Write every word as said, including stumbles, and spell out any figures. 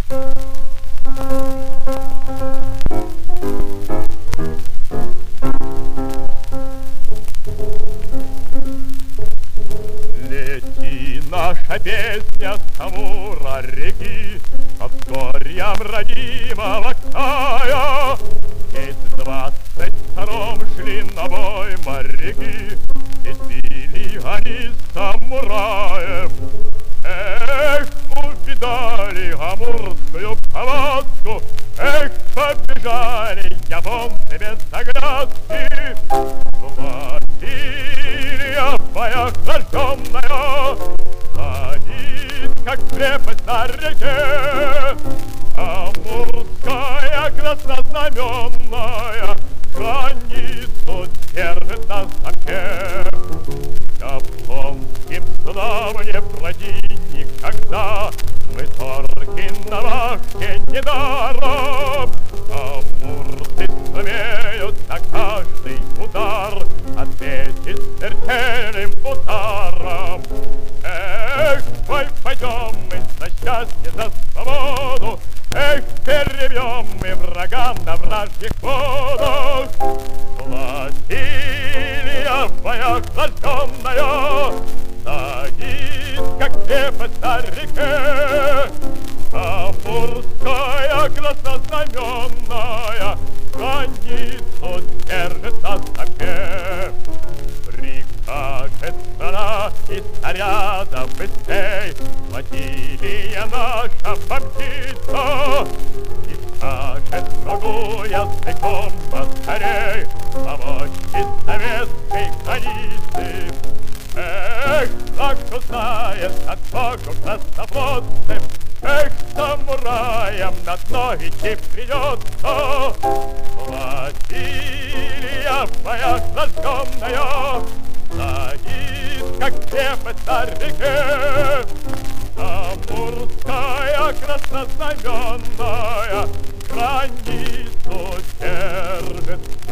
Лети, наша песня с Амура реки, от горьям родимого края. Здесь в двадцать втором шли на бой моряки, здесь били они самураев. Эх, увидали амурскую повозку, эх, побежали японцы без оглядки. Василия в боях рожденная стоит, как крепость на реке. Амурская краснознаменная границу держит на замке. Японским судам не пройти никогда, мы торги на вахте недаром. Амурцы сумеют на каждый удар ответить смертельным ударом. Эх, бой пойдем мы за счастье, за свободу, эх, перебьем мы врага на вражьих водах. Флотилия в боях рожденная стоит, как крепость на реке. Амурская краснознаменная границу держит на замке. Прикажет страна из снаряда быстрей, флотилия наша помчится. И скажет врагу языком поскорей помочь из советской границы. Эх, как узнает отвагу краснофлотцев, эх, самураям на дно идти придется. Флотилия в боях рожденная стоит, как крепость на реке. Амурская краснознаменная границу держит